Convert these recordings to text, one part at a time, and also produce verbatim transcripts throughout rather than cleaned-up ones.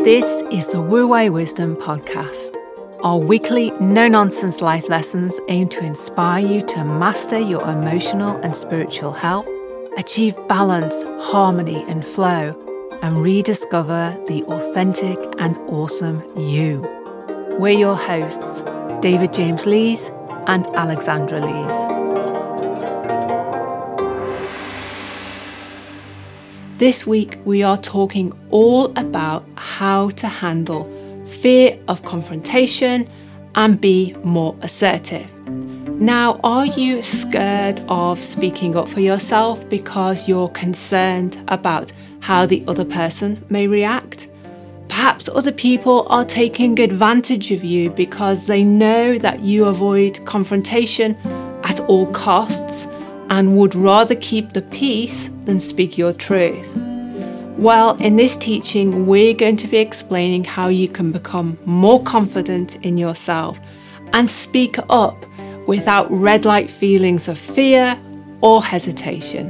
This is the Wu Wei Wisdom Podcast. Our weekly no-nonsense life lessons aim to inspire you to master your emotional and spiritual health, achieve balance, harmony and flow, and rediscover the authentic and awesome you. We're your hosts, David James Lees and Alexandra Lees. This week, we are talking all about how to handle fear of confrontation and be more assertive. Now, are you scared of speaking up for yourself because you're concerned about how the other person may react? Perhaps other people are taking advantage of you because they know that you avoid confrontation at all costs and would rather keep the peace than speak your truth. Well, in this teaching, we're going to be explaining how you can become more confident in yourself and speak up without red light feelings of fear or hesitation.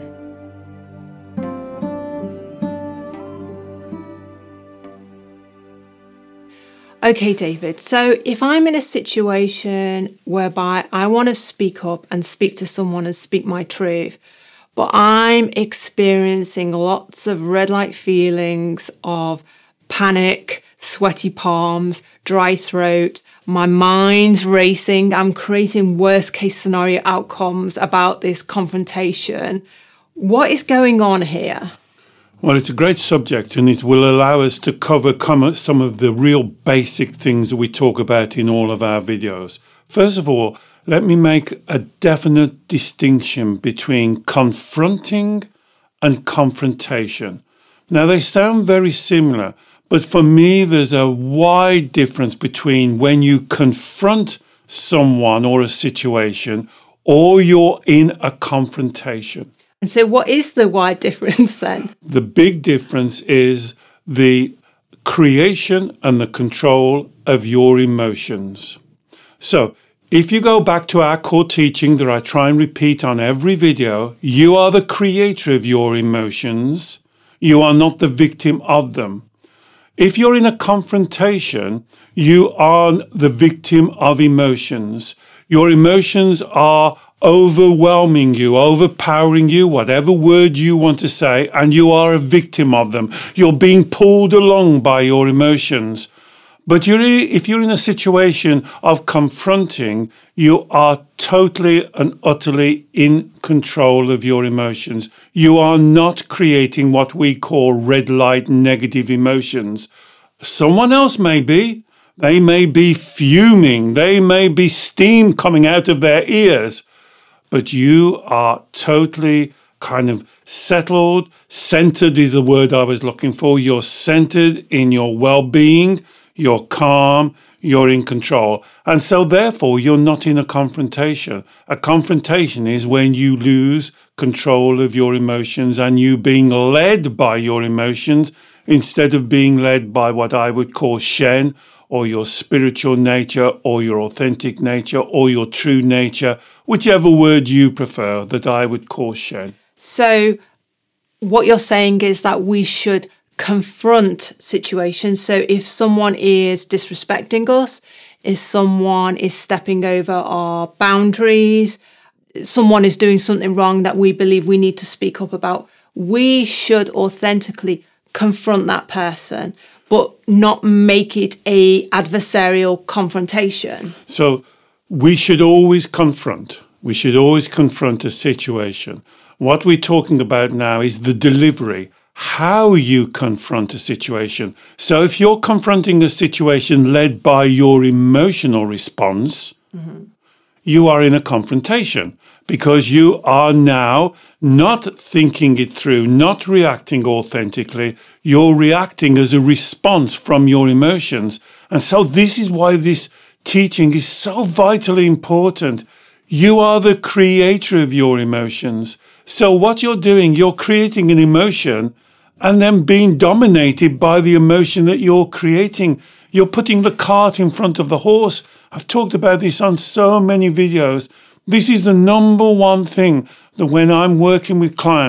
Okay, David, so if I'm in a situation whereby I want to speak up and speak to someone and speak my truth, but I'm experiencing lots of red light feelings of panic, sweaty palms, dry throat, my mind's racing, I'm creating worst case scenario outcomes about this confrontation. What is going on here? Well, it's a great subject, and it will allow us to cover some of the real basic things that we talk about in all of our videos. First of all, let me make a definite distinction between confronting and confrontation. Now, they sound very similar, but for me, there's a wide difference between when you confront someone or a situation or you're in a confrontation. And so what is the wide difference then? The big difference is the creation and the control of your emotions. So, if you go back to our core teaching that I try and repeat on every video, you are the creator of your emotions. You are not the victim of them. If you're in a confrontation, you are the victim of emotions. Your emotions are overwhelming you, overpowering you, whatever word you want to say, and you are a victim of them. You're being pulled along by your emotions. But you're, if you're in a situation of confronting, you are totally and utterly in control of your emotions. You are not creating what we call red light negative emotions. Someone else may be. They may be fuming. They may be steam coming out of their ears. But you are totally kind of settled. Centered is the word I was looking for. You're centered in your well-being. You're calm. You're in control. And so therefore, you're not in a confrontation. A confrontation is when you lose control of your emotions and you being led by your emotions instead of being led by what I would call Shen, or your spiritual nature, or your authentic nature, or your true nature, whichever word you prefer, that I would call Shen. So what you're saying is that we should confront situations. So if someone is disrespecting us, if someone is stepping over our boundaries, someone is doing something wrong that we believe we need to speak up about, we should authentically confront that person, but not make it a adversarial confrontation. So we should always confront. We should always confront a situation. What we're talking about now is the delivery, how you confront a situation. So if you're confronting a situation led by your emotional response, mm-hmm. you are in a confrontation because you are now not thinking it through, not reacting authentically. You're reacting as a response from your emotions. And so this is why this teaching is so vitally important. You are the creator of your emotions. So what you're doing, you're creating an emotion and then being dominated by the emotion that you're creating. You're putting the cart in front of the horse. I've talked about this on so many videos. This is the number one thing that when I'm working with clients,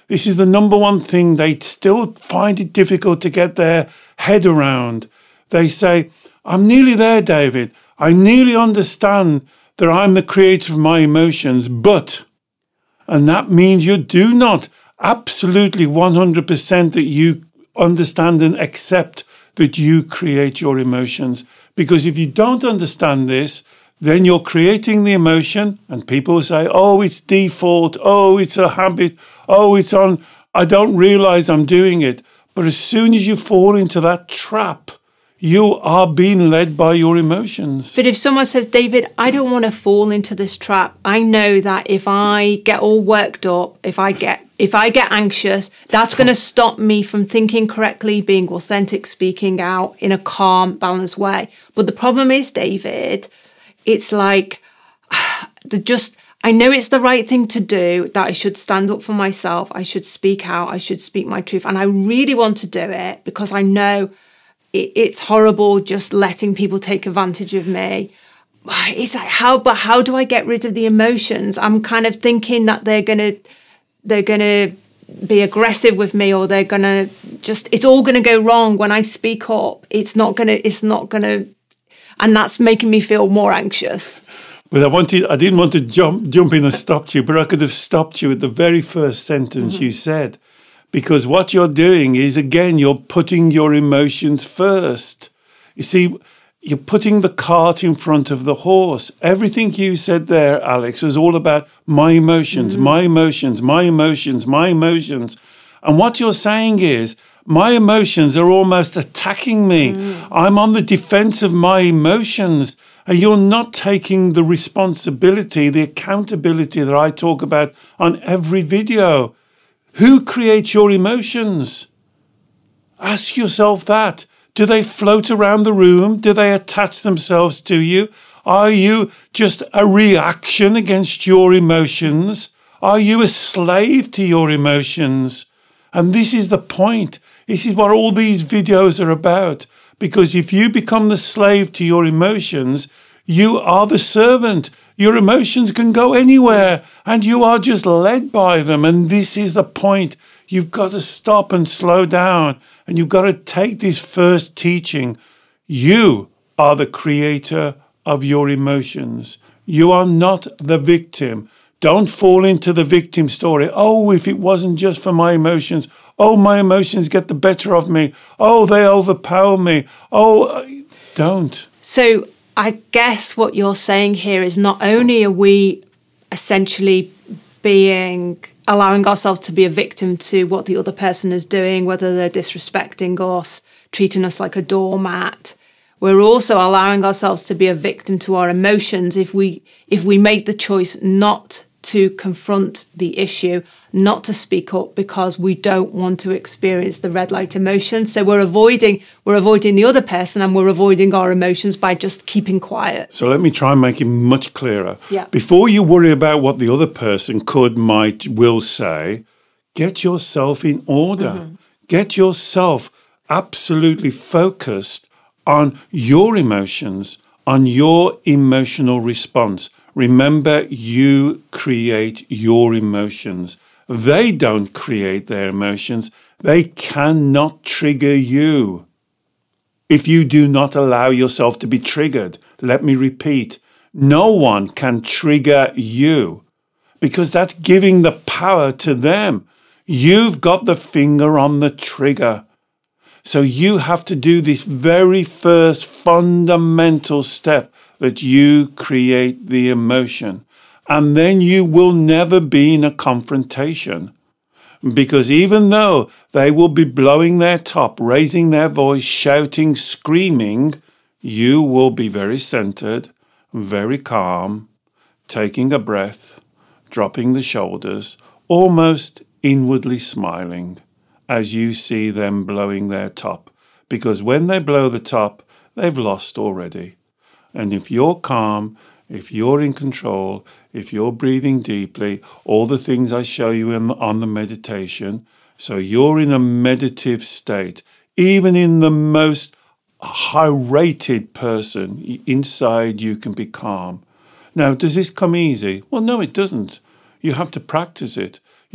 This is the number one thing they still find it difficult to get their head around. They say, I'm nearly there, David. I nearly understand that I'm the creator of my emotions, but, and that means you do not absolutely one hundred percent that you understand and accept that you create your emotions. Because if you don't understand this, then you're creating the emotion and people say, oh, it's default. Oh, it's a habit. Oh, it's on. I don't realize I'm doing it. But as soon as you fall into that trap, you are being led by your emotions. But if someone says, David, I don't want to fall into this trap. I know that if I get all worked up, if I get if I get anxious, that's going to stop me from thinking correctly, being authentic, speaking out in a calm, balanced way. But the problem is, David, it's like the just I know it's the right thing to do, that I should stand up for myself. I should speak out. I should speak my truth. And I really want to do it because I know it's horrible just letting people take advantage of me. It's like, how, but how do I get rid of the emotions? I'm kind of thinking that they're going to, they're going to be aggressive with me, or they're going to just, it's all going to go wrong when I speak up. It's not going to, it's not going to, and that's making me feel more anxious. But I wanted, I didn't want to jump, jump in and stop you, but I could have stopped you at the very first sentence mm-hmm. you said. Because what you're doing is, again, you're putting your emotions first. You see, you're putting the cart in front of the horse. Everything you said there, Alex, was all about my emotions, mm-hmm. my emotions, my emotions, my emotions. And what you're saying is, my emotions are almost attacking me. Mm. I'm on the defense of my emotions. And you're not taking the responsibility, the accountability that I talk about on every video. Who creates your emotions? Ask yourself that. Do they float around the room? Do they attach themselves to you? Are you just a reaction against your emotions? Are you a slave to your emotions? And this is the point. This is what all these videos are about. Because if you become the slave to your emotions, you are the servant. Your emotions can go anywhere and you are just led by them. And this is the point. You've got to stop and slow down, and you've got to take this first teaching. You are the creator of your emotions. You are not the victim. Don't fall into the victim story. Oh, if it wasn't just for my emotions. Oh, my emotions get the better of me. Oh, they overpower me. Oh, don't. So I guess what you're saying here is, not only are we essentially being, allowing ourselves to be a victim to what the other person is doing, whether they're disrespecting us, treating us like a doormat, we're also allowing ourselves to be a victim to our emotions if we if we make the choice not to confront the issue, not to speak up, because we don't want to experience the red light emotions. So we're avoiding we're avoiding the other person, and we're avoiding our emotions by just keeping quiet. So let me try and make it much clearer. Yeah. Before you worry about what the other person could, might, will say, get yourself in order. Mm-hmm. Get yourself absolutely focused on your emotions, on your emotional response. Remember, you create your emotions. They don't create their emotions. They cannot trigger you. If you do not allow yourself to be triggered, let me repeat, no one can trigger you, because that's giving the power to them. You've got the finger on the trigger. So you have to do this very first fundamental step, that you create the emotion. And then you will never be in a confrontation. Because even though they will be blowing their top, raising their voice, shouting, screaming, you will be very centered, very calm, taking a breath, dropping the shoulders, almost inwardly smiling as you see them blowing their top. Because when they blow the top, they've lost already. And if you're calm, if you're in control, if you're breathing deeply, all the things I show you in, on the meditation, so you're in a meditative state, even in the most high-rated person, inside you can be calm. Now, does this come easy? Well, no, it doesn't. You have to practice it.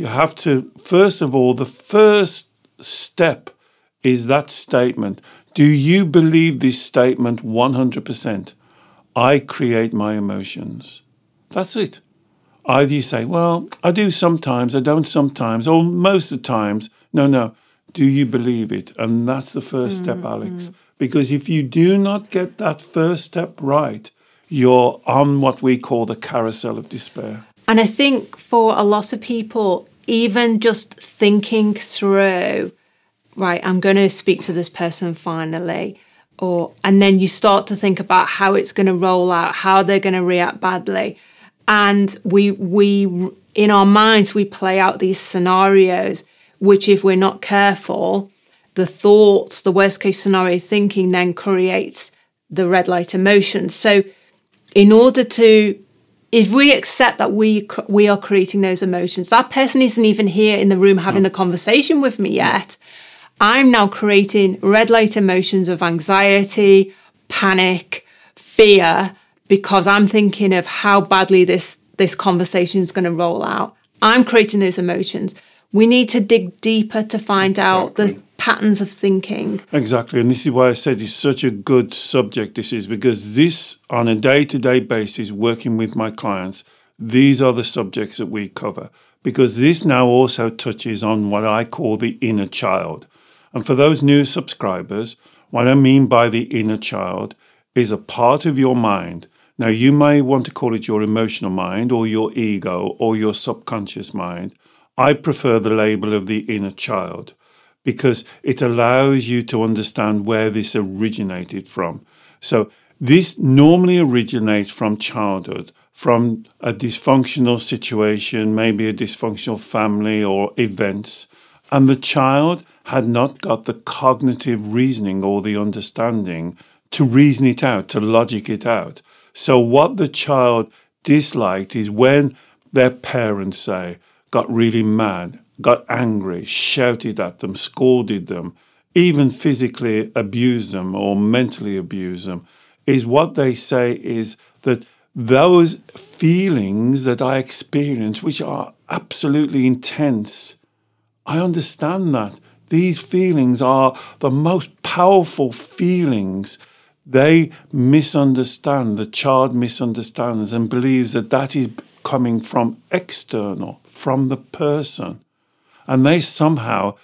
You have to, first of all, the first step is that statement. Do you believe this statement one hundred percent? I create my emotions. That's it. Either you say, well, I do sometimes, I don't sometimes, or most of the times. No, no. Do you believe it? And that's the first mm, step, Alex. Mm. Because if you do not get that first step right, you're on what we call the carousel of despair. And I think for a lot of people, even just thinking through, right, I'm going to speak to this person finally, or and then you start to think about how it's going to roll out, how they're going to react badly. And we we in our minds, we play out these scenarios, which if we're not careful, the thoughts, the worst case scenario thinking then creates the red light emotions. So in order to, if we accept that we we are creating those emotions, that person isn't even here in the room having the conversation with me yet. I'm now creating red light emotions of anxiety, panic, fear, because I'm thinking of how badly this, this conversation is going to roll out. I'm creating those emotions. We need to dig deeper to find exactly. out the patterns of thinking. Exactly. And this is why I said it's such a good subject, this is, because this, on a day-to-day basis, working with my clients, these are the subjects that we cover. Because this now also touches on what I call the inner child. And for those new subscribers, what I mean by the inner child is a part of your mind. Now, you may want to call it your emotional mind or your ego or your subconscious mind. I prefer the label of the inner child because it allows you to understand where this originated from. So this normally originates from childhood, from a dysfunctional situation, maybe a dysfunctional family or events. And the child had not got the cognitive reasoning or the understanding to reason it out, to logic it out. So what the child disliked is when their parents, say, got really mad, got angry, shouted at them, scolded them, even physically abused them or mentally abused them, is what they say is that those feelings that I experience, which are absolutely intense, I understand that. These feelings are the most powerful feelings. They misunderstand, the child misunderstands and believes that that is coming from external, from the person. And they somehow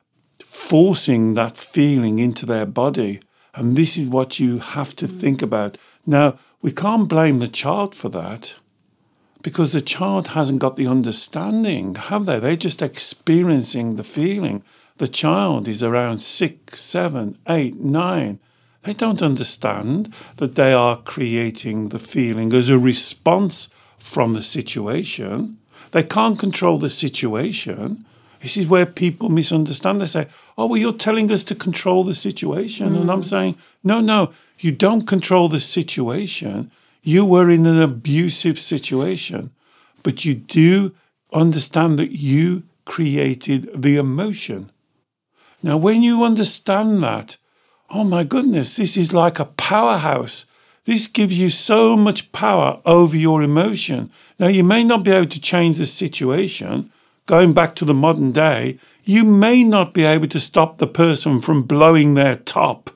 forcing that feeling into their body. And this is what you have to think about. Now, we can't blame the child for that because the child hasn't got the understanding, have they? They're just experiencing the feeling. The child is around six, seven, eight, nine. They don't understand that they are creating the feeling as a response from the situation. They can't control the situation. This is where people misunderstand. They say, oh, well, you're telling us to control the situation. Mm. And I'm saying, no, no, you don't control the situation. You were in an abusive situation. But you do understand that you created the emotion. Now, when you understand that, oh my goodness, this is like a powerhouse. This gives you so much power over your emotion. Now, you may not be able to change the situation. Going back to the modern day, you may not be able to stop the person from blowing their top.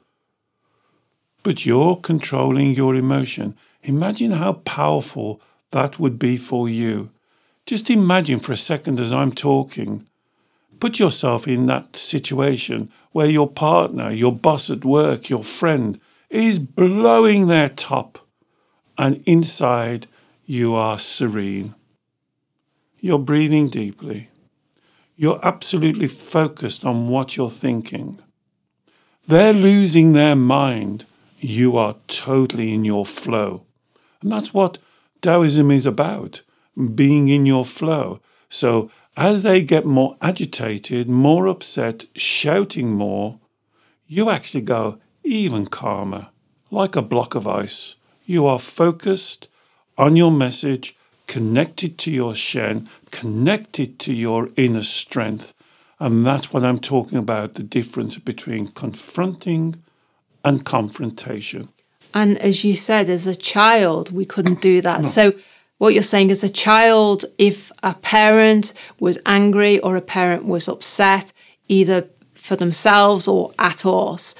But you're controlling your emotion. Imagine how powerful that would be for you. Just imagine for a second as I'm talking. Put yourself in that situation where your partner, your boss at work, your friend is blowing their top and inside you are serene. You're breathing deeply. You're absolutely focused on what you're thinking. They're losing their mind. You are totally in your flow. And that's what Taoism is about, being in your flow. So as they get more agitated, more upset, shouting more, you actually go even calmer, like a block of ice. You are focused on your message, connected to your Shen, connected to your inner strength. And that's what I'm talking about, the difference between confronting and confrontation. And as you said, as a child, we couldn't do that. No. So what you're saying, as a child, if a parent was angry or a parent was upset, either for themselves or at us,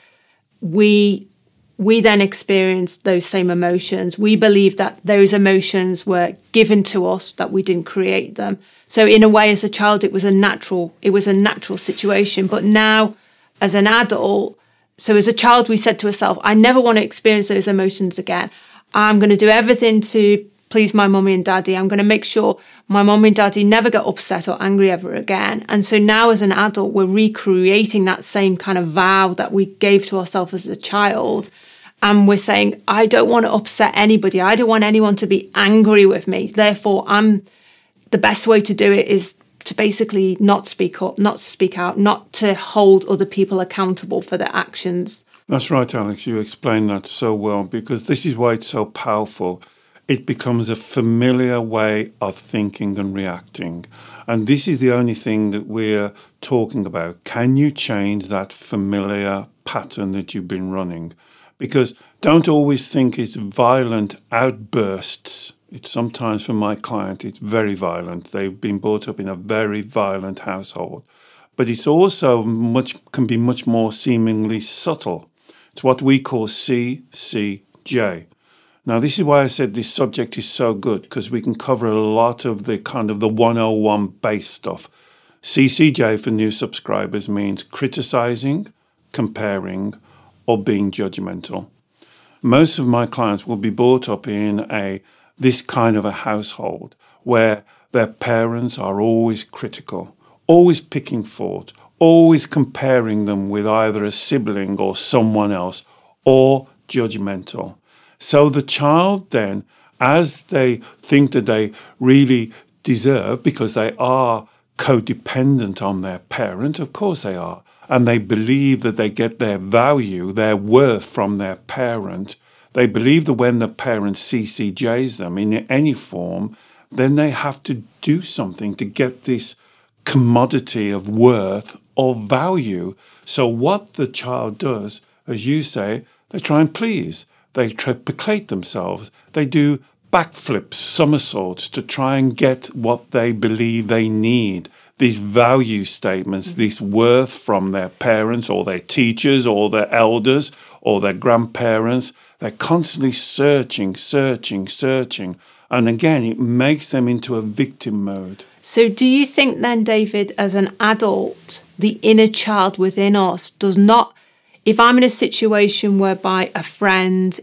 we we then experienced those same emotions. We believed that those emotions were given to us, that we didn't create them. So in a way, as a child, it was a natural, it was a natural situation. But now, as an adult, so as a child, we said to ourselves, I never want to experience those emotions again. I'm going to do everything to please my mummy and daddy. I'm going to make sure my mummy and daddy never get upset or angry ever again. And so now as an adult, we're recreating that same kind of vow that we gave to ourselves as a child. And we're saying, I don't want to upset anybody. I don't want anyone to be angry with me. Therefore, I'm the best way to do it is to basically not speak up, not speak out, not to hold other people accountable for their actions. That's right, Alex. You explained that so well, because this is why it's so powerful. It becomes a familiar way of thinking and reacting. And this is the only thing that we're talking about. Can you change that familiar pattern that you've been running? Because don't always think it's violent outbursts. It's sometimes, for my client, it's very violent. They've been brought up in a very violent household. But it's also much can be much more seemingly subtle. It's what we call C C J. Now, this is why I said this subject is so good, because we can cover a lot of the kind of the one oh one base stuff. C C J for new subscribers means criticizing, comparing, or being judgmental. Most of my clients will be brought up in a this kind of a household where their parents are always critical, always picking fault, always comparing them with either a sibling or someone else, or judgmental. So the child then, as they think that they really deserve, because they are codependent on their parent, of course they are, and they believe that they get their value, their worth from their parent, they believe that when the parent C C Js them in any form, then they have to do something to get this commodity of worth or value. So what the child does, as you say, they try and please. They triplicate themselves. They do backflips, somersaults to try and get what they believe they need. These value statements, this worth from their parents or their teachers or their elders or their grandparents. They're constantly searching, searching, searching. And again, it makes them into a victim mode. So do you think then, David, as an adult, the inner child within us does not, if I'm in a situation whereby a friend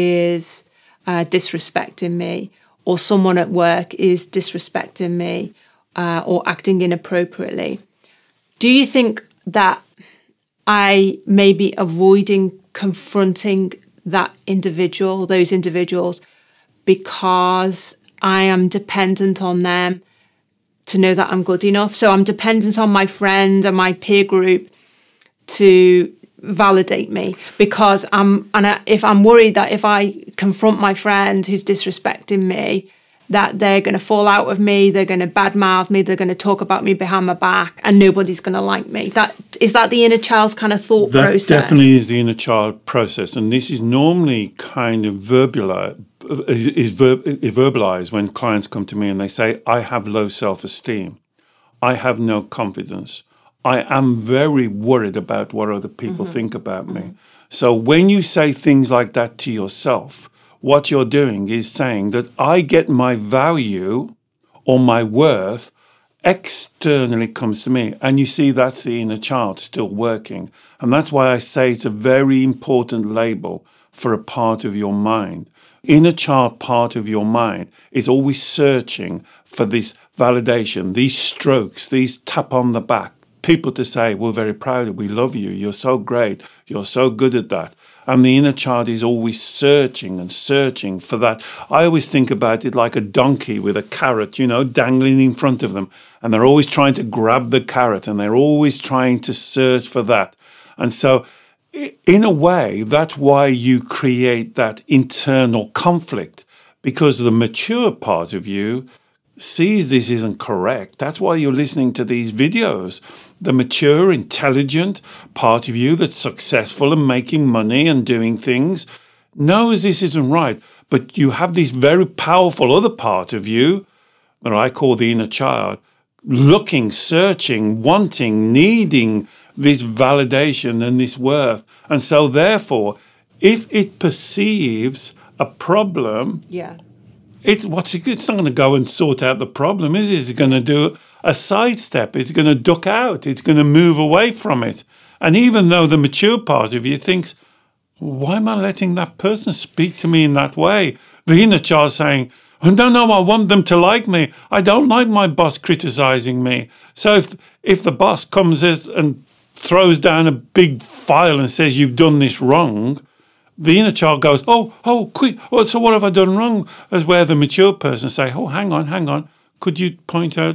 is uh, disrespecting me, or someone at work is disrespecting me, uh, or acting inappropriately, do you think that I may be avoiding confronting that individual, those individuals, because I am dependent on them to know that I'm good enough? So I'm dependent on my friend and my peer group to validate me, because I'm, and I, if I'm worried that if I confront my friend who's disrespecting me, that they're going to fall out with me, they're going to badmouth me, they're going to talk about me behind my back, and nobody's going to like me. That is that the inner child's kind of thought that process? That definitely is the inner child process, and this is normally kind of verbalized, is, ver- is verbalized when clients come to me and they say, I have low self-esteem, I have no confidence, I am very worried about what other people mm-hmm. think about mm-hmm. me. So when you say things like that to yourself, what you're doing is saying that I get my value or my worth externally comes to me. And you see, that's the inner child still working. And that's why I say it's a very important label for a part of your mind. Inner child part of your mind is always searching for this validation, these strokes, these tap on the back, people to say, we're very proud of you, we love you, you're so great, you're so good at that. And the inner child is always searching and searching for that. I always think about it like a donkey with a carrot, you know, dangling in front of them. And they're always trying to grab the carrot and they're always trying to search for that. And so in a way, that's why you create that internal conflict, because the mature part of you sees this isn't correct. That's why you're listening to these videos. The mature, intelligent part of you that's successful and making money and doing things knows this isn't right. But you have this very powerful other part of you that I call the inner child, looking, searching, wanting, needing this validation and this worth. And so therefore, if it perceives a problem, yeah, it, what's it, it's not going to go and sort out the problem, is it? It's going to do a sidestep. It's going to duck out. It's going to move away from it. And even though the mature part of you thinks, why am I letting that person speak to me in that way? The inner child saying, oh, no, no, I want them to like me. I don't like my boss criticizing me. So if if the boss comes and throws down a big file and says you've done this wrong, the inner child goes, oh, oh, quick. Oh, so what have I done wrong? As where the mature person say, oh, hang on, hang on. Could you point out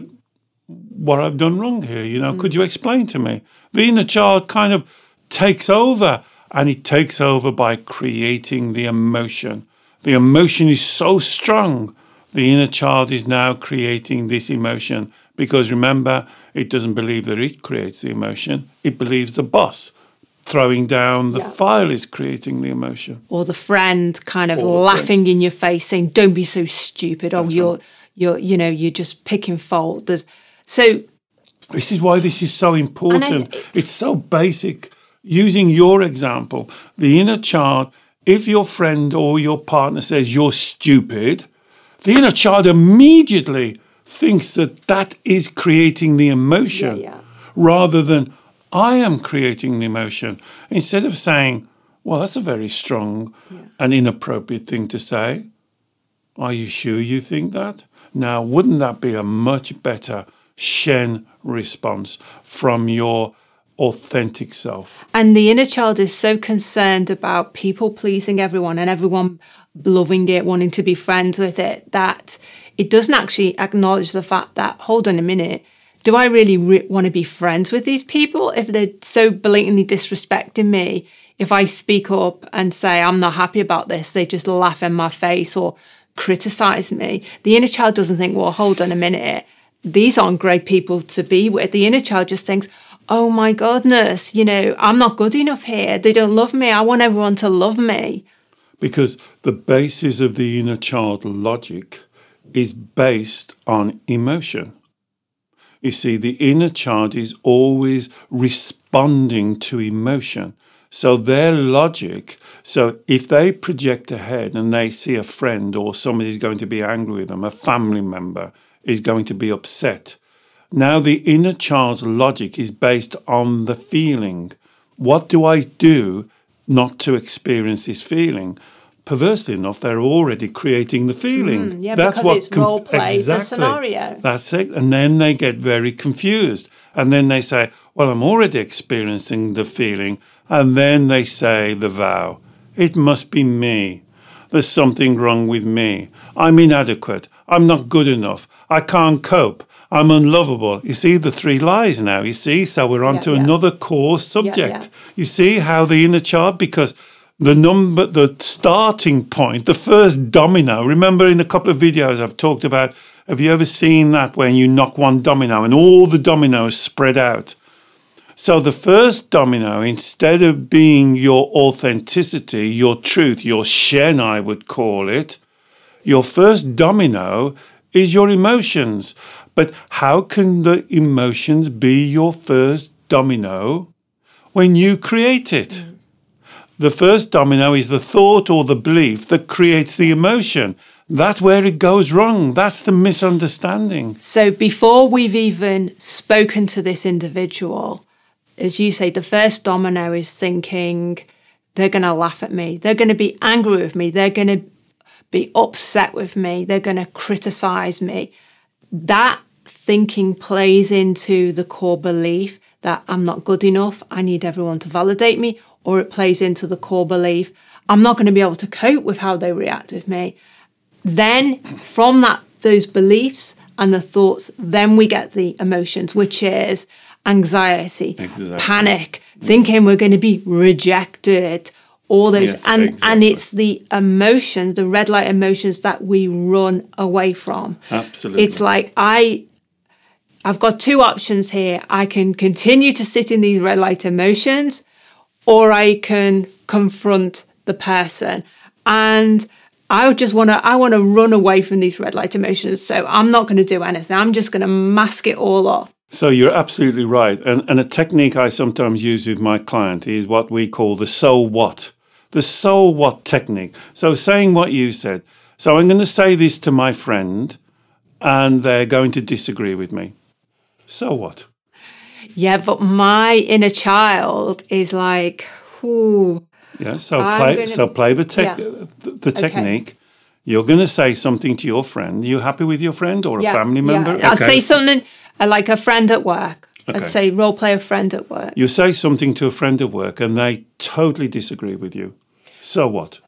what I've done wrong here? You know, mm. could you explain to me? The inner child kind of takes over, and it takes over by creating the emotion. The emotion is so strong. The inner child is now creating this emotion because, remember, it doesn't believe that it creates the emotion. It believes the boss throwing down the yeah. file is creating the emotion. Or the friend kind of or laughing friend. in your face saying, don't be so stupid. That's oh, you're, right. you're, you know, you're just picking fault. There's, so... This is why this is so important. I, it's so basic. Using your example, the inner child, if your friend or your partner says you're stupid, the inner child immediately thinks that that is creating the emotion yeah, yeah. rather than I am creating the emotion. Instead of saying, well, that's a very strong yeah. and inappropriate thing to say. Are you sure you think that? Now, wouldn't that be a much better Shen response from your authentic self? And the inner child is so concerned about people pleasing everyone and everyone loving it, wanting to be friends with it, that it doesn't actually acknowledge the fact that, hold on a minute, do I really re- want to be friends with these people if they're so blatantly disrespecting me? If I speak up and say I'm not happy about this, they just laugh in my face or criticize me. The inner child doesn't think, well, hold on a minute, these aren't great people to be with. The inner child just thinks, oh my goodness, you know, I'm not good enough here. They don't love me. I want everyone to love me. Because the basis of the inner child logic is based on emotion. You see, the inner child is always responding to emotion. So their logic, so if they project ahead and they see a friend or somebody's going to be angry with them, a family member is going to be upset. Now the inner child's logic is based on the feeling. What do I do not to experience this feeling? Perversely enough, they're already creating the feeling. Mm, yeah, That's because what it's com- role play exactly. the scenario. That's it. And then they get very confused. And then they say, well, I'm already experiencing the feeling. And then they say the vow. It must be me. There's something wrong with me. I'm inadequate. I'm not good enough. I can't cope. I'm unlovable. You see the three lies now, you see? So we're on yeah, to yeah. another core subject. Yeah, yeah. You see how the inner child, because the number, the starting point, the first domino, remember in a couple of videos I've talked about, have you ever seen that when you knock one domino and all the dominoes spread out? So the first domino, instead of being your authenticity, your truth, your Shen, I would call it, your first domino is your emotions. But how can the emotions be your first domino when you create it? Mm. The first domino is the thought or the belief that creates the emotion. That's where it goes wrong. That's the misunderstanding. So before we've even spoken to this individual, as you say, the first domino is thinking, they're going to laugh at me. They're going to be angry with me. They're going to be upset with me. They're going to criticize me. That thinking plays into the core belief that I'm not good enough. I need everyone to validate me. Or it plays into the core belief, I'm not going to be able to cope with how they react with me. Then from that, those beliefs and the thoughts, then we get the emotions, which is anxiety, exactly. panic, thinking we're going to be rejected, all those. Yes, and, exactly. and it's the emotions, the red light emotions that we run away from. Absolutely. It's like, I, I've got two options here. I can continue to sit in these red light emotions, or I can confront the person. And I just want to I want to run away from these red light emotions. So I'm not going to do anything. I'm just going to mask it all off. So you're absolutely right. And, and a technique I sometimes use with my client is what we call the so what. The so what technique. So saying what you said. So I'm going to say this to my friend and they're going to disagree with me. So what? Yeah, but my inner child is like, ooh. Yeah, so play gonna, so play the tech yeah. the, the technique. Okay. You're going to say something to your friend. Are you happy with your friend or yeah, a family member? Yeah. I'll okay. say something uh, like a friend at work. Okay. I'd say role play a friend at work. You say something to a friend at work and they totally disagree with you. So what?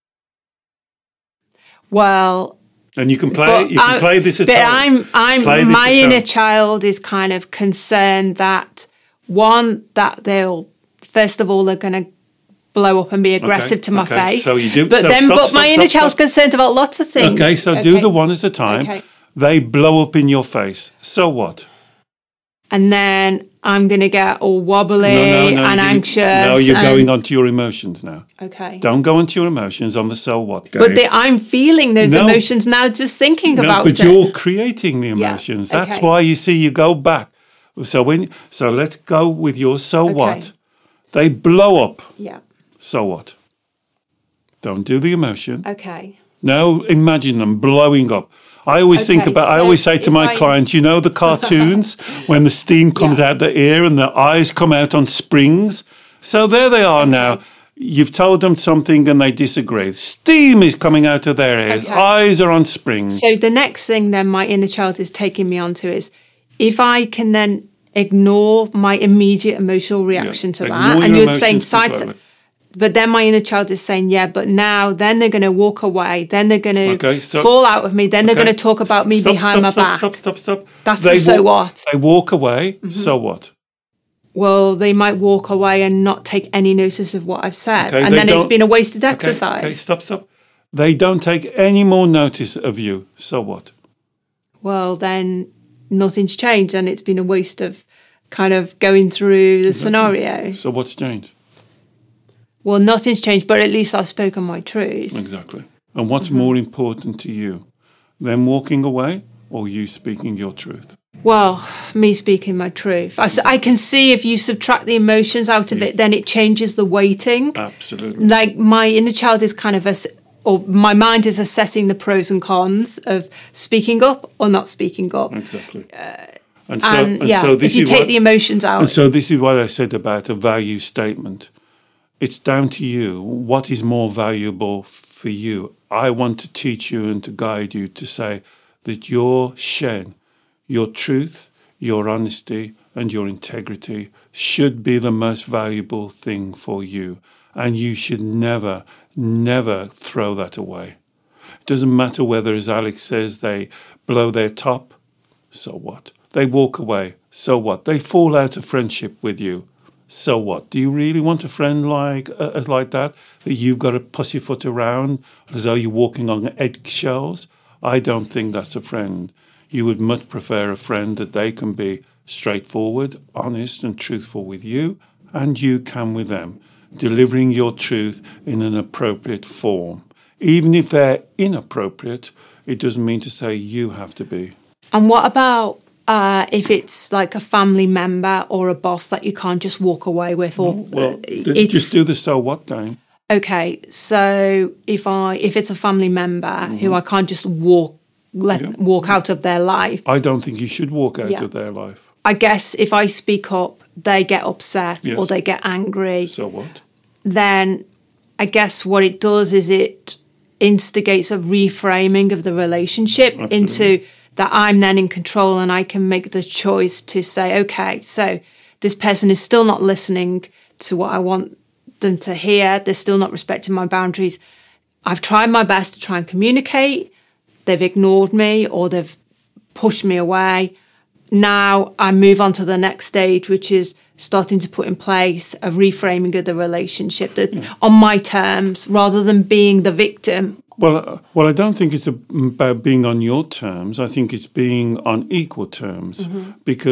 Well, and you can play you can I, play this at but home. I'm I'm my inner child is kind of concerned that one that they'll first of all they're going to blow up and be aggressive okay, to my okay. face. So you do, but so then, stop, but stop, my stop, inner stop, child's stop. concerned about lots of things. Okay, so okay. do the one at a time. Okay. They blow up in your face. So what? And then I'm going to get all wobbly no, no, no, and you, anxious. No, you're and, going on to your emotions now. Okay. Don't go onto your emotions on the so what game. But the, I'm feeling those no, emotions now just thinking no, about but it. But you're creating the emotions. Yeah. That's okay. why you see you go back. So when so let's go with your so okay. what. They blow up. Yeah. So what? Don't do the emotion. Okay. Now imagine them blowing up. I always okay, think about, so I always say to my I... clients, you know the cartoons when the steam comes yeah. out the ear and the eyes come out on springs? So there they are okay. now. You've told them something and they disagree. Steam is coming out of their ears. Okay. Eyes are on springs. So the next thing then my inner child is taking me on to is if I can then ignore my immediate emotional reaction yeah. to ignore that. And you're saying side to... But then my inner child is saying, yeah, but now, then they're going to walk away. Then they're going to okay, so, fall out of me. Then okay. they're going to talk about me stop, behind stop, my stop, back. Stop, stop, stop, stop. That's they the so walk, what. They walk away, mm-hmm. so what? Well, they might walk away and not take any notice of what I've said. Okay, and then it's don't, been a wasted okay, exercise. Okay, stop, stop. They don't take any more notice of you. So what? Well, then nothing's changed and it's been a waste of kind of going through the exactly. scenario. So what's changed? Well, nothing's changed, but at least I've spoken my truth. Exactly. And what's mm-hmm. more important to you? Them walking away or you speaking your truth? Well, me speaking my truth. I, I can see if you subtract the emotions out of yeah. it, then it changes the weighting. Absolutely. Like my inner child is kind of, a, or my mind is assessing the pros and cons of speaking up or not speaking up. Exactly. Uh, and so, and, and yeah, so this if you is take what, the emotions out. And so this is what I said about a value statement. It's down to you. What is more valuable for you? I want to teach you and to guide you to say that your shen, your truth, your honesty, and your integrity should be the most valuable thing for you. And you should never, never throw that away. It doesn't matter whether, as Alex says, they blow their top. So what? They walk away. So what? They fall out of friendship with you. So what? Do you really want a friend like uh, like that, that you've got to pussyfoot around as though you're walking on eggshells? I don't think that's a friend. You would much prefer a friend that they can be straightforward, honest and truthful with you, and you can with them, delivering your truth in an appropriate form. Even if they're inappropriate, it doesn't mean to say you have to be. And what about Uh, if it's like a family member or a boss that you can't just walk away with, or well, uh, it's, just do the so what game. Okay, so if I if it's a family member mm-hmm. who I can't just walk let yeah. walk out of their life, I don't think you should walk out yeah. of their life. I guess if I speak up, they get upset yes. or they get angry. So what? Then I guess what it does is it instigates a reframing of the relationship Absolutely. into that I'm then in control and I can make the choice to say, okay, so this person is still not listening to what I want them to hear. They're still not respecting my boundaries. I've tried my best to try and communicate. They've ignored me or they've pushed me away. Now I move on to the next stage, which is starting to put in place a reframing of the relationship that, yeah. on my terms, rather than being the victim. Well, uh, well, I don't think it's about being on your terms. I think it's being on equal terms mm-hmm. because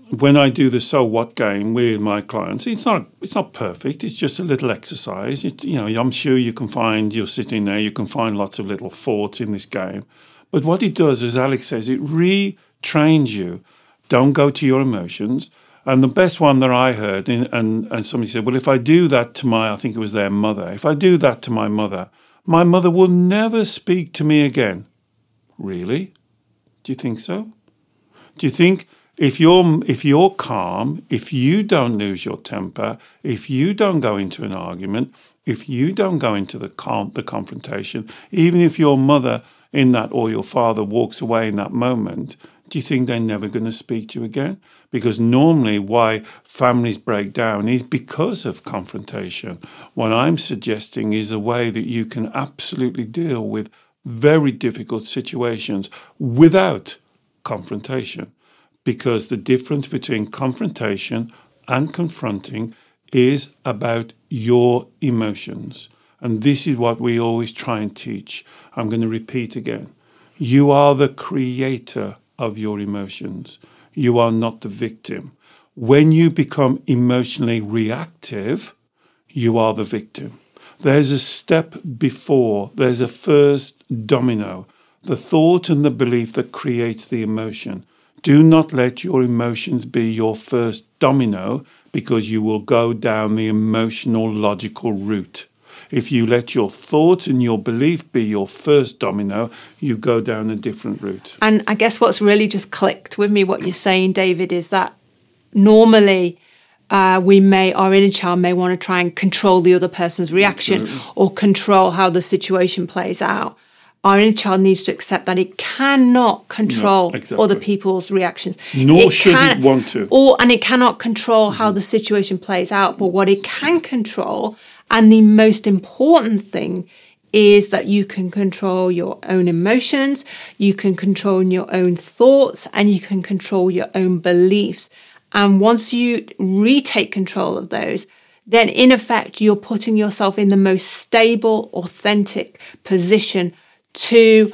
when I do the so what game with my clients, it's not it's not perfect. It's just a little exercise. It, you know, I'm sure you can find, you're sitting there, you can find lots of little thoughts in this game. But what it does, as Alex says, it retrains you. Don't go to your emotions. And the best one that I heard, and, and, and somebody said, well, if I do that to my, I think it was their mother, if I do that to my mother, my mother will never speak to me again. Really? Do you think so? Do you think if you're if you're calm, if you don't lose your temper, if you don't go into an argument, if you don't go into the calm, the confrontation, even if your mother in that or your father walks away in that moment, do you think they're never going to speak to you again? Because normally why families break down is because of confrontation. What I'm suggesting is a way that you can absolutely deal with very difficult situations without confrontation. Because the difference between confrontation and confronting is about your emotions. And this is what we always try and teach. I'm going to repeat again. You are the creator of your emotions. You are not the victim. When you become emotionally reactive, you are the victim. There's a step before, there's a first domino, the thought and the belief that creates the emotion. Do not let your emotions be your first domino, because you will go down the emotional logical route. If you let your thoughts and your belief be your first domino, you go down a different route. And I guess what's really just clicked with me, what you're saying, David, is that normally uh, we may, our inner child may want to try and control the other person's reaction. Absolutely. Or control how the situation plays out. Our inner child needs to accept that it cannot control no, exactly. other people's reactions. Nor it should can, it want to. Or, and it cannot control how mm-hmm. the situation plays out. But what it can control, and the most important thing, is that you can control your own emotions, you can control your own thoughts, and you can control your own beliefs. And once you retake control of those, then in effect, you're putting yourself in the most stable, authentic position to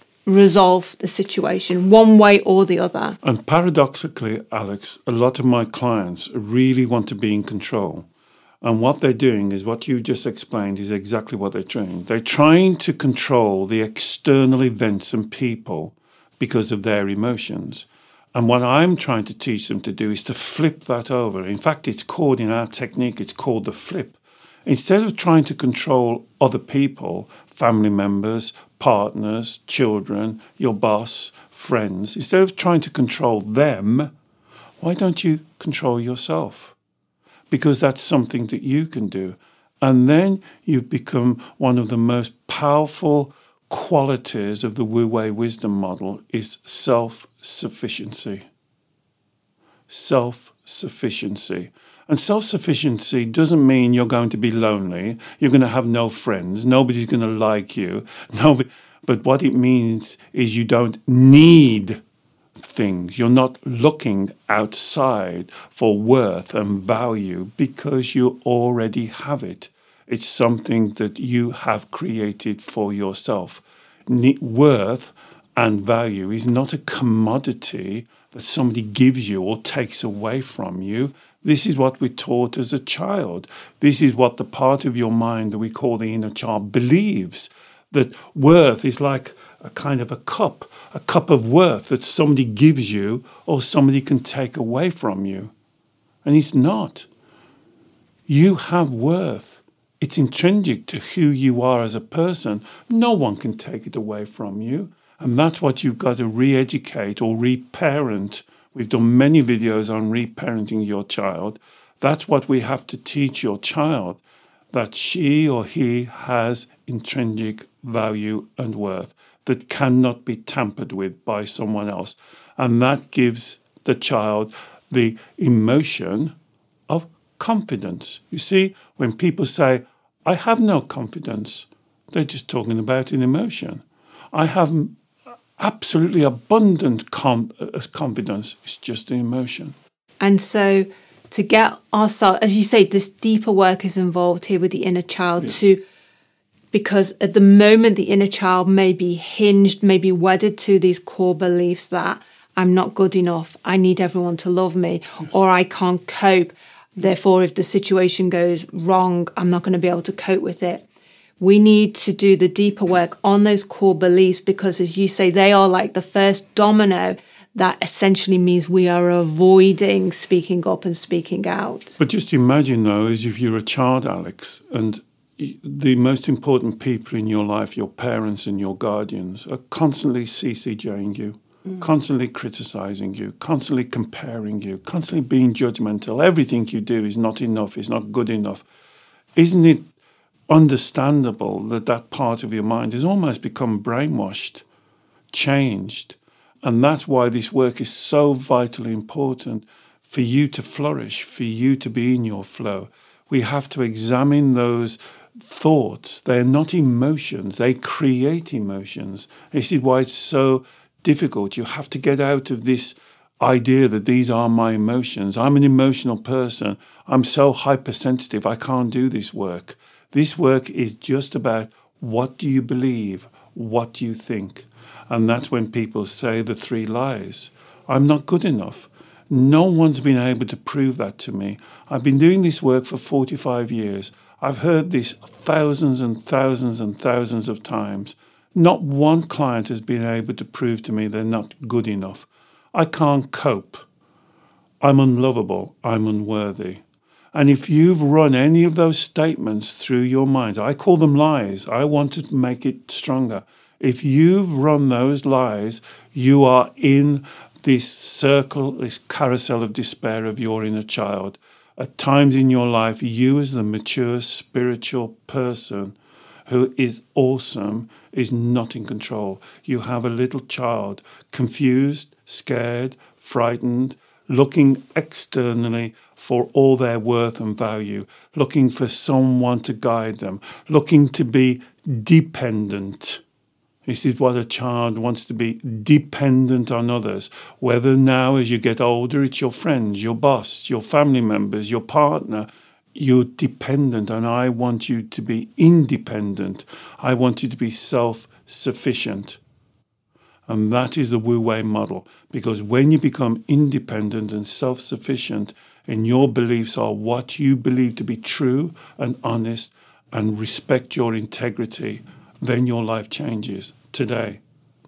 resolve the situation one way or the other. And paradoxically, Alex, a lot of my clients really want to be in control. And what they're doing is what you just explained is exactly what they're trying. They're trying to control the external events and people because of their emotions. And what I'm trying to teach them to do is to flip that over. In fact, it's called, in our technique, it's called the flip. Instead of trying to control other people, family members, partners, children, your boss, friends, instead of trying to control them, why don't you control yourself? Because that's something that you can do. And then you become one of the most powerful qualities of the Wu Wei wisdom model is self-sufficiency. Self-sufficiency. And self-sufficiency doesn't mean you're going to be lonely, you're going to have no friends, nobody's going to like you. Nobody, but what it means is you don't need things. You're not looking outside for worth and value because you already have it. It's something that you have created for yourself. Worth and value is not a commodity that somebody gives you or takes away from you. This is what we're taught as a child. This is what the part of your mind that we call the inner child believes, that worth is like a kind of a cup, a cup of worth that somebody gives you or somebody can take away from you. And it's not. You have worth. It's intrinsic to who you are as a person. No one can take it away from you. And that's what you've got to re-educate or reparent. We've done many videos on reparenting your child. That's what we have to teach your child, that she or he has intrinsic value and worth that cannot be tampered with by someone else. And that gives the child the emotion of confidence. You see, when people say, I have no confidence, they're just talking about an emotion. I have absolutely abundant com- confidence. It's just an emotion. And so to get ourselves, as you say, this deeper work is involved here with the inner child yes. to, because at the moment the inner child may be hinged, may be wedded to these core beliefs that I'm not good enough, I need everyone to love me, yes. or I can't cope. Therefore, if the situation goes wrong, I'm not going to be able to cope with it. We need to do the deeper work on those core beliefs because, as you say, they are like the first domino that essentially means we are avoiding speaking up and speaking out. But just imagine, though, as if you're a child, Alex, and the most important people in your life, your parents and your guardians, are constantly C C J-ing you, mm. constantly criticizing you, constantly comparing you, constantly being judgmental. Everything you do is not enough, is not good enough. Isn't it understandable that that part of your mind has almost become brainwashed, changed? And that's why this work is so vitally important for you to flourish, for you to be in your flow. We have to examine those thoughts. They're not emotions. They create emotions. This is why it's so difficult. You have to get out of this idea that these are my emotions. I'm an emotional person. I'm so hypersensitive. I can't do this work. This work is just about what do you believe? What do you think? And that's when people say the three lies. I'm not good enough. No one's been able to prove that to me. I've been doing this work for forty-five years. I've heard this thousands and thousands and thousands of times. Not one client has been able to prove to me they're not good enough. I can't cope. I'm unlovable. I'm unworthy. And if you've run any of those statements through your mind, I call them lies. I want to make it stronger. If you've run those lies, you are in this circle, this carousel of despair of your inner child. At times in your life, you as the mature spiritual person who is awesome is not in control. You have a little child, confused, scared, frightened, looking externally for all their worth and value, looking for someone to guide them, looking to be dependent. This is what a child wants to be, dependent on others. Whether now as you get older, it's your friends, your boss, your family members, your partner. You're dependent, and I want you to be independent. I want you to be self-sufficient. And that is the Wu Wei model, because when you become independent and self-sufficient, and your beliefs are what you believe to be true and honest and respect your integrity, then your life changes today.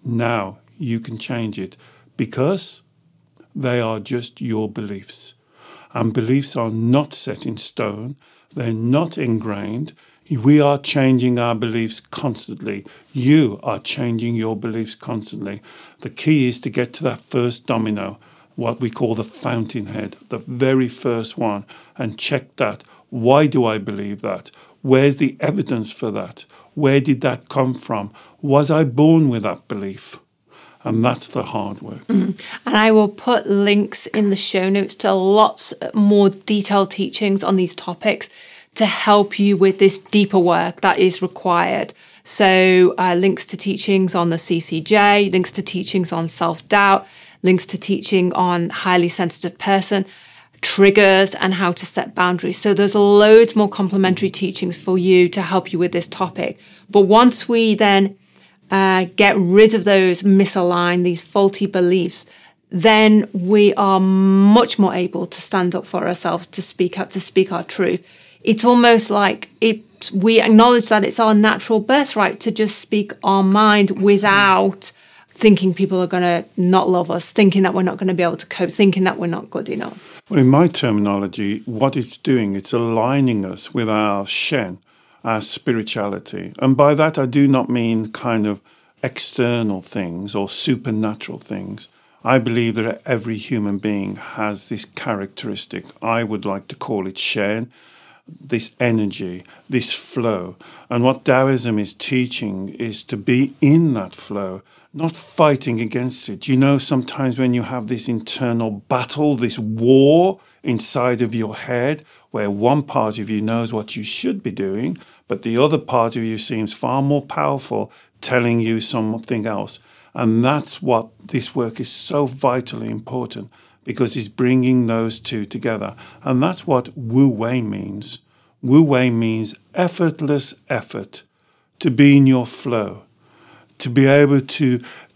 Now you can change it because they are just your beliefs. And beliefs are not set in stone. They're not ingrained. We are changing our beliefs constantly. You are changing your beliefs constantly. The key is to get to that first domino, what we call the fountainhead, the very first one, and check that. Why do I believe that? Where's the evidence for that? Where did that come from? Was I born with that belief? And that's the hard work. Mm. And I will put links in the show notes to lots more detailed teachings on these topics to help you with this deeper work that is required. So uh, links to teachings on the C C J, links to teachings on self-doubt, links to teaching on highly sensitive person, triggers and how to set boundaries. So there's loads more complementary teachings for you to help you with this topic. But once we then uh, get rid of those misaligned, these faulty beliefs, then we are much more able to stand up for ourselves, to speak up, to speak our truth. It's almost like it. We acknowledge that it's our natural birthright to just speak our mind without thinking people are going to not love us, thinking that we're not going to be able to cope, thinking that we're not good enough. Well, in my terminology, what it's doing, it's aligning us with our Shen, our spirituality. And by that, I do not mean kind of external things or supernatural things. I believe that every human being has this characteristic. I would like to call it Shen, this energy, this flow. And what Taoism is teaching is to be in that flow, not fighting against it. You know, sometimes when you have this internal battle, this war inside of your head, where one part of you knows what you should be doing, but the other part of you seems far more powerful, telling you something else. And that's what this work is so vitally important, because it's bringing those two together. And that's what Wu Wei means. Wu Wei means effortless effort, to be in your flow, to be able to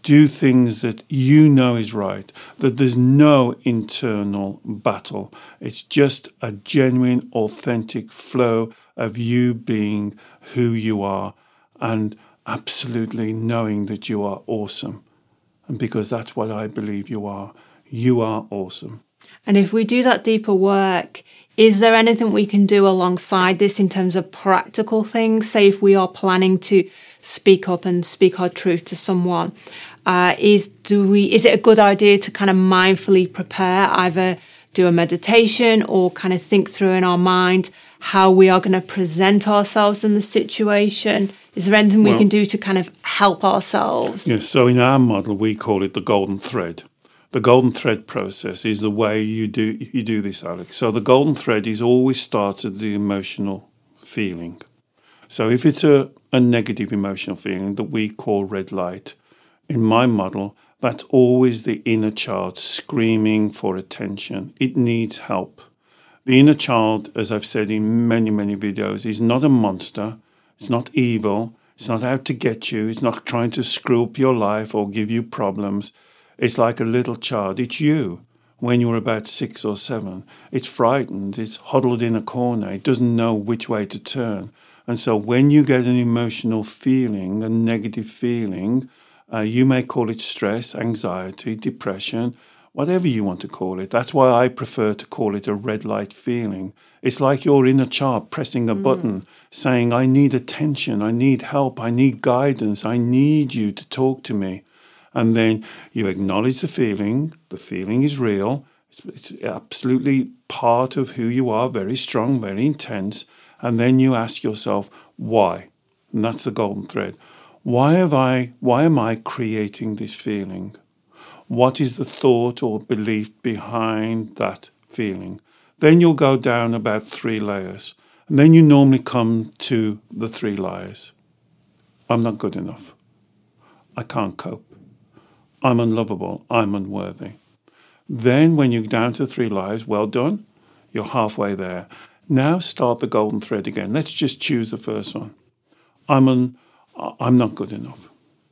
do things that you know is right, that there's no internal battle. It's just a genuine, authentic flow of you being who you are and absolutely knowing that you are awesome. And because that's what I believe you are. You are awesome. And if we do that deeper work, is there anything we can do alongside this in terms of practical things? Say if we are planning to speak up and speak our truth to someone, uh, is do we? Is it a good idea to kind of mindfully prepare, either do a meditation or kind of think through in our mind how we are going to present ourselves in the situation? Is there anything well, we can do to kind of help ourselves? Yes, so in our model, we call it the golden thread. The golden thread process is the way you do you do this, Alex. So the golden thread is always starts at the emotional feeling. So if it's a, a negative emotional feeling that we call red light, in my model, that's always the inner child screaming for attention. It needs help. The inner child, as I've said in many, many videos, is not a monster. It's not evil. It's not out to get you. It's not trying to screw up your life or give you problems. It's like a little child. It's you when you're about six or seven. It's frightened. It's huddled in a corner. It doesn't know which way to turn. And so when you get an emotional feeling, a negative feeling, uh, you may call it stress, anxiety, depression, whatever you want to call it. That's why I prefer to call it a red light feeling. It's like your inner child pressing a mm. button, saying, I need attention, I need help, I need guidance, I need you to talk to me. And then you acknowledge the feeling. The feeling is real. It's, it's absolutely part of who you are, very strong, very intense. And then you ask yourself, why? And that's the golden thread. Why have I? Why am I creating this feeling? What is the thought or belief behind that feeling? Then you'll go down about three layers. And then you normally come to the three layers. I'm not good enough. I can't cope. I'm unlovable, I'm unworthy. Then when you're down to three layers, well done, you're halfway there. Now start the golden thread again. Let's just choose the first one. I'm un, I'm not good enough.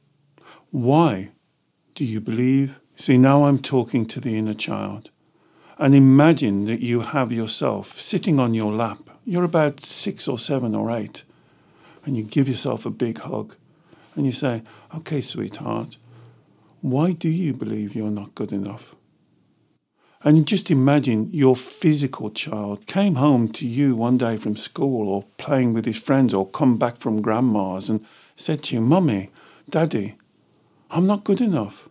Why do you believe? See, now I'm talking to the inner child. And imagine that you have yourself sitting on your lap. You're about six or seven or eight. And you give yourself a big hug. And you say, okay, sweetheart, why do you believe you're not good enough? And just imagine your physical child came home to you one day from school or playing with his friends or come back from grandma's and said to you, Mummy, Daddy, I'm not good enough.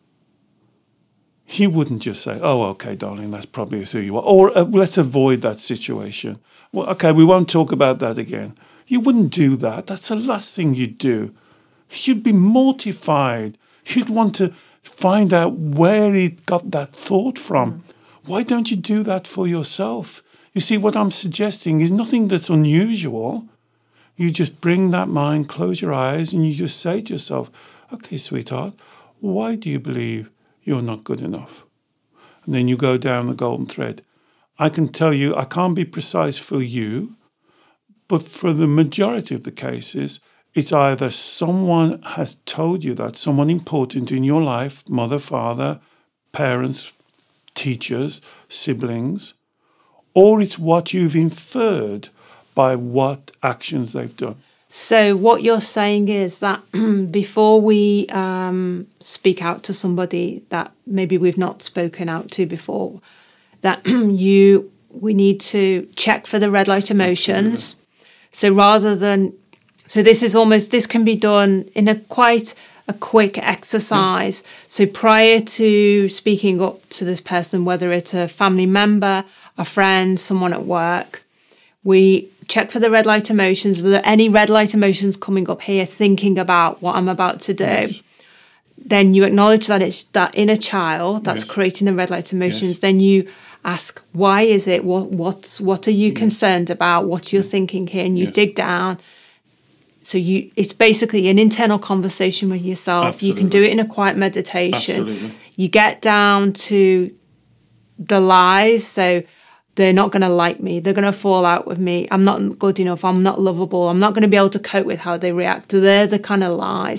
He wouldn't just say, oh, okay, darling, that's probably who you are. Or uh, let's avoid that situation. Well, okay, we won't talk about that again. You wouldn't do that. That's the last thing you'd do. You'd be mortified. You'd want to find out where he got that thought from. Mm. Why don't you do that for yourself? You see, what I'm suggesting is nothing that's unusual. You just bring that mind, close your eyes, and you just say to yourself, okay, sweetheart, why do you believe you're not good enough? And then you go down the golden thread. I can tell you, I can't be precise for you, but for the majority of the cases, it's either someone has told you that, someone important in your life, mother, father, parents, teachers, siblings, or it's what you've inferred by what actions they've done. So what you're saying is that before we um, speak out to somebody that maybe we've not spoken out to before, that you we need to check for the red light emotions. Absolutely. So rather than So this is almost, this can be done in a quite a quick exercise. Mm. So prior to speaking up to this person, whether it's a family member, a friend, someone at work, we check for the red light emotions. Are there any red light emotions coming up here, thinking about what I'm about to do? Yes. Then you acknowledge that it's that inner child that's yes. creating the red light emotions. Yes. Then you ask, why is it? What, what's, what are you yes. concerned about? What you're thinking here? And you yes. dig down. So you, it's basically an internal conversation with yourself. Absolutely. You can do it in a quiet meditation. Absolutely. You get down to the lies. So they're not going to like me. They're going to fall out with me. I'm not good enough. I'm not lovable. I'm not going to be able to cope with how they react. They're the kind of lies.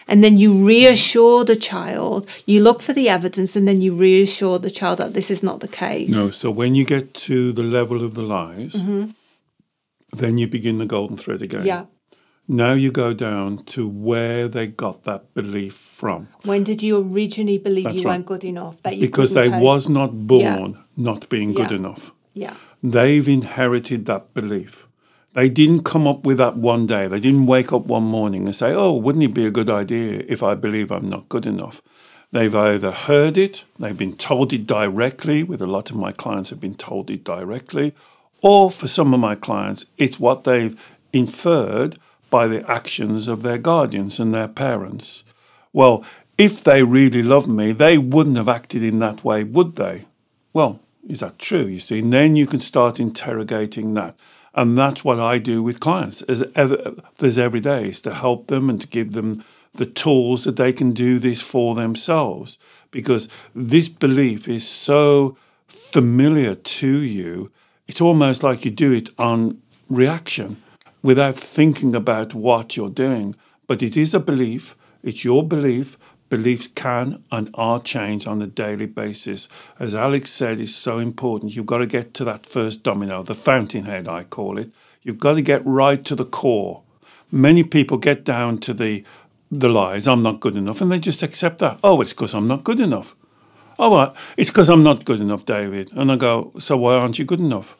And then you reassure the child, you look for the evidence, and then you reassure the child that this is not the case. No, so when you get to the level of the lies, mm-hmm. then you begin the golden thread again. Yeah. Now you go down to where they got that belief from. When did you originally believe That's you right. weren't good enough? That you Because they cope? was not born yeah. not being good yeah. enough. Yeah. They've inherited that belief. They didn't come up with that one day. They didn't wake up one morning and say, oh, wouldn't it be a good idea if I believe I'm not good enough? They've either heard it, they've been told it directly, with a lot of my clients have been told it directly, or for some of my clients, it's what they've inferred by the actions of their guardians and their parents. Well, if they really loved me, they wouldn't have acted in that way, would they? Well, is that true, you see? And then you can start interrogating that. And that's what I do with clients as ever, there's every day, is to help them and to give them the tools that they can do this for themselves. Because this belief is so familiar to you, it's almost like you do it on reaction without thinking about what you're doing. But it is a belief, it's your belief. Beliefs can and are changed on a daily basis. As Alex said, it's so important. You've got to get to that first domino, the fountainhead, I call it. You've got to get right to the core. Many people get down to the the lies, I'm not good enough, and they just accept that. Oh, it's because I'm not good enough. Oh, well, it's because I'm not good enough, David. And I go, so why aren't you good enough?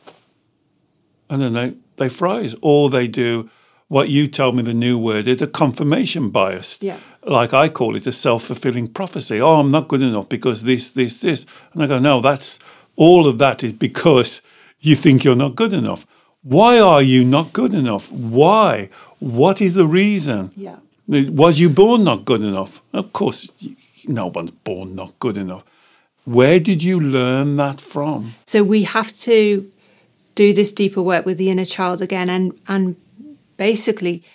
And then they, they fries. Or they do what you told me the new word is, a confirmation bias. Yeah. Like I call it a self-fulfilling prophecy. Oh, I'm not good enough because this, this, this. And I go, no, that's all of that is because you think you're not good enough. Why are you not good enough? Why? What is the reason? Yeah. Was you born not good enough? Of course, no one's born not good enough. Where did you learn that from? So we have to do this deeper work with the inner child again and, and basically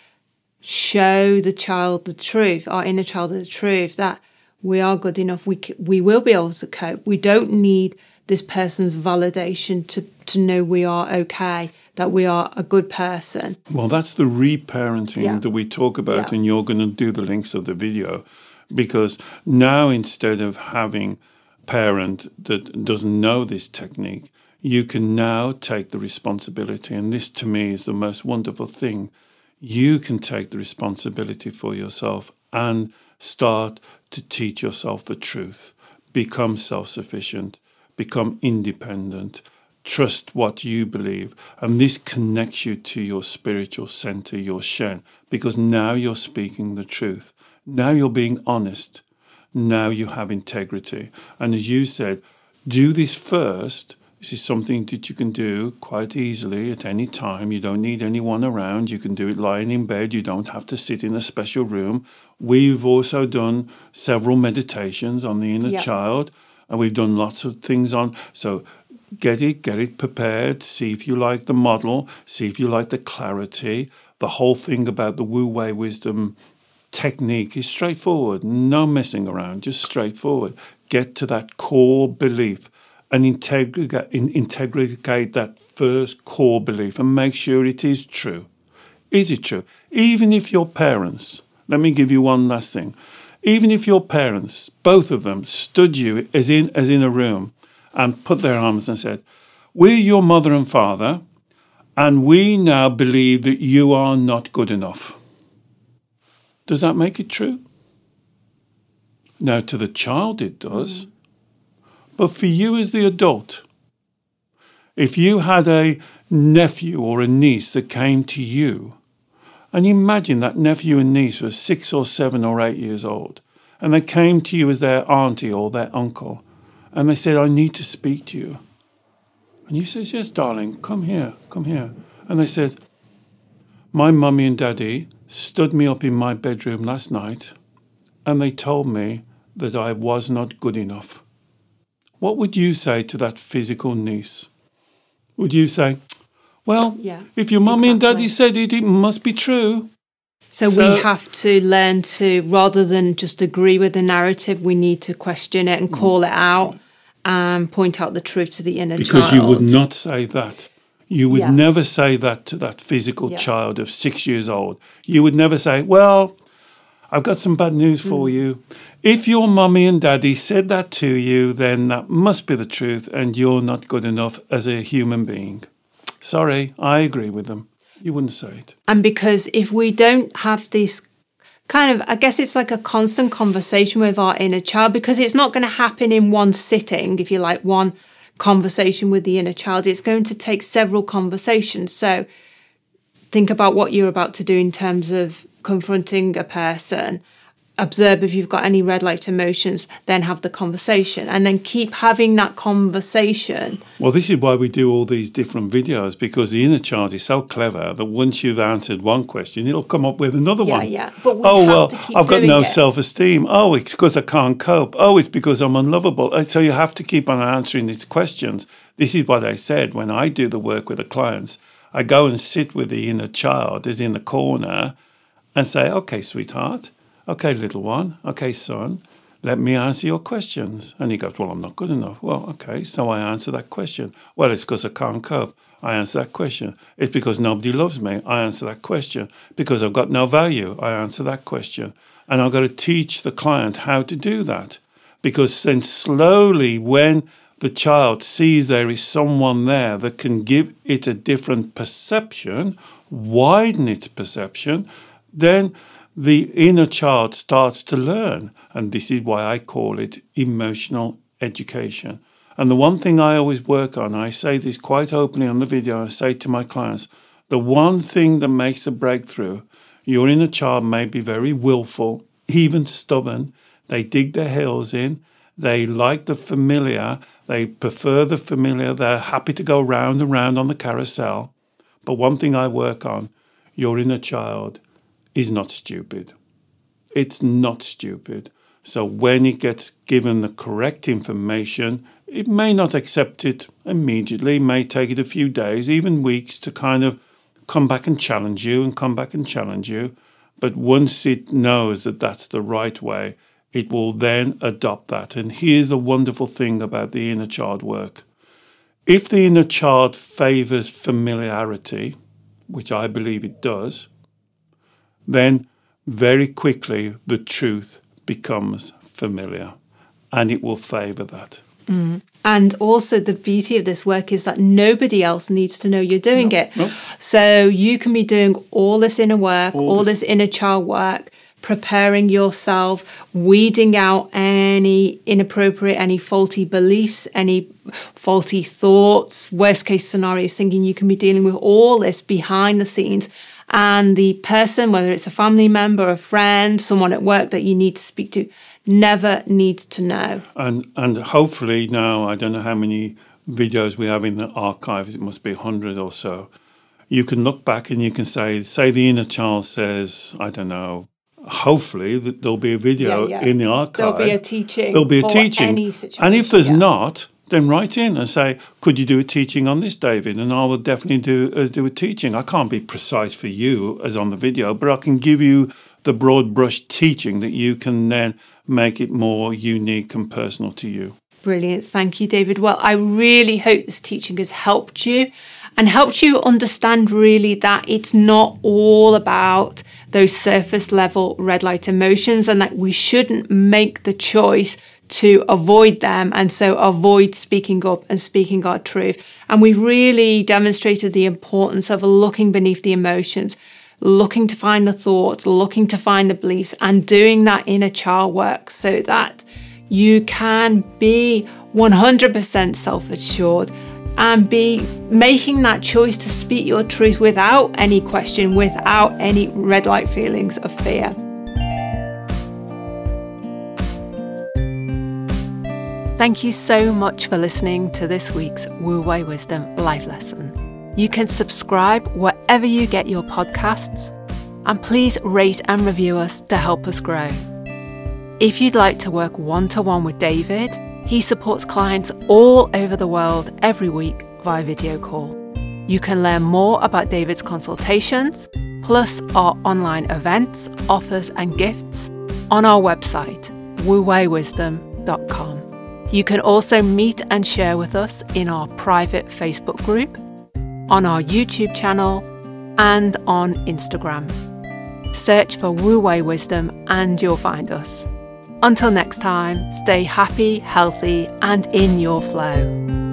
show the child the truth, our inner child the truth, that we are good enough. We we will be able to cope. We don't need this person's validation to, to know we are okay, that we are a good person. Well, that's the reparenting yeah. that we talk about, yeah. and you're going to do the links of the video, because now instead of having a parent that doesn't know this technique, you can now take the responsibility, and this to me is the most wonderful thing. You can take the responsibility for yourself and start to teach yourself the truth, become self-sufficient, become independent, trust what you believe. And this connects you to your spiritual center, your Shen, because now you're speaking the truth. Now you're being honest. Now you have integrity. And as you said, do this first. This is something that you can do quite easily at any time. You don't need anyone around. You can do it lying in bed. You don't have to sit in a special room. We've also done several meditations on the inner yeah. child, and we've done lots of things on. So get it, get it prepared. See if you like the model. See if you like the clarity. The whole thing about the Wu Wei wisdom technique is straightforward. No messing around, just straightforward. Get to that core belief and integrate, integrate that first core belief and make sure it is true. Is it true? Even if your parents, let me give you one last thing. Even if your parents, both of them, stood you as in as in a room and put their arms and said, we're your mother and father, and we now believe that you are not good enough. Does that make it true? Now, to the child it does. Mm. But for you as the adult, if you had a nephew or a niece that came to you, and imagine that nephew and niece was six or seven or eight years old, and they came to you as their auntie or their uncle, and they said, I need to speak to you. And you said, yes, darling, come here, come here. And they said, my mummy and daddy stood me up in my bedroom last night, and they told me that I was not good enough. What would you say to that physical niece? Would you say, well, yeah, if your mummy exactly. and daddy said it, it must be true. So, so we have to learn to, rather than just agree with the narrative, we need to question it and call it out and point out the truth to the inner because child. Because you would not say that. You would yeah. never say that to that physical yeah. child of six years old. You would never say, well, I've got some bad news for mm. you. If your mummy and daddy said that to you, then that must be the truth and you're not good enough as a human being. Sorry, I agree with them. You wouldn't say it. And because if we don't have this kind of, I guess it's like a constant conversation with our inner child, because it's not going to happen in one sitting, if you like, one conversation with the inner child. It's going to take several conversations. So think about what you're about to do in terms of confronting a person. Observe if you've got any red light emotions, then have the conversation and then keep having that conversation. Well, this is why we do all these different videos, because the inner child is so clever that once you've answered one question, it'll come up with another yeah, one. Yeah, yeah. But we oh, have well, to keep I've got no it. self-esteem. Oh, it's because I can't cope. Oh, it's because I'm unlovable. So you have to keep on answering these questions. This is what I said when I do the work with the clients. I go and sit with the inner child, is in the corner, and say, okay, sweetheart. Okay, little one. Okay, son, let me answer your questions. And he goes, well, I'm not good enough. Well, okay, so I answer that question. Well, it's because I can't cope. I answer that question. It's because nobody loves me. I answer that question. Because I've got no value. I answer that question. And I've got to teach the client how to do that. Because then slowly, when the child sees there is someone there that can give it a different perception, widen its perception, then the inner child starts to learn. And this is why I call it emotional education. And the one thing I always work on, I say this quite openly on the video, I say to my clients, the one thing that makes a breakthrough, your inner child may be very willful, even stubborn. They dig their heels in. They like the familiar. They prefer the familiar. They're happy to go round and round on the carousel. But one thing I work on, your inner child is not stupid. It's not stupid. So when it gets given the correct information, it may not accept it immediately, it may take it a few days, even weeks, to kind of come back and challenge you and come back and challenge you. But once it knows that that's the right way, it will then adopt that. And here's the wonderful thing about the inner child work. If the inner child favors familiarity, which I believe it does, then very quickly the truth becomes familiar and it will favor that. Mm. And also the beauty of this work is that nobody else needs to know you're doing no, it. No. So you can be doing all this inner work, all, all this. this inner child work, preparing yourself, weeding out any inappropriate, any faulty beliefs, any faulty thoughts, worst case scenarios, thinking. You can be dealing with all this behind the scenes. And the person, whether it's a family member, a friend, someone at work that you need to speak to, never needs to know. And and hopefully now, I don't know how many videos we have in the archives, it must be a hundred or so. You can look back and you can say, say the inner child says, I don't know, hopefully that there'll be a video yeah, yeah. in the archive. There'll be a teaching. There'll be a for teaching. Any situation. And if there's yeah. not, then write in and say, could you do a teaching on this, David? And I will definitely do, uh, do a teaching. I can't be precise for you as on the video, but I can give you the broad brush teaching that you can then make it more unique and personal to you. Brilliant. Thank you, David. Well, I really hope this teaching has helped you and helped you understand really that it's not all about those surface level red light emotions and that we shouldn't make the choice to avoid them and so avoid speaking up and speaking our truth. And we've really demonstrated the importance of looking beneath the emotions, looking to find the thoughts, looking to find the beliefs, and doing that inner child work so that you can be one hundred percent self-assured and be making that choice to speak your truth without any question, without any red light feelings of fear. Thank you so much for listening to this week's Wu Wei Wisdom Life Lesson. You can subscribe wherever you get your podcasts, and please rate and review us to help us grow. If you'd like to work one-to-one with David, he supports clients all over the world every week via video call. You can learn more about David's consultations, plus our online events, offers and gifts on our website, wu wei wisdom dot com. You can also meet and share with us in our private Facebook group, on our YouTube channel, and on Instagram. search for Wu Wei Wisdom and you'll find us. Until next time, stay happy, healthy, and in your flow.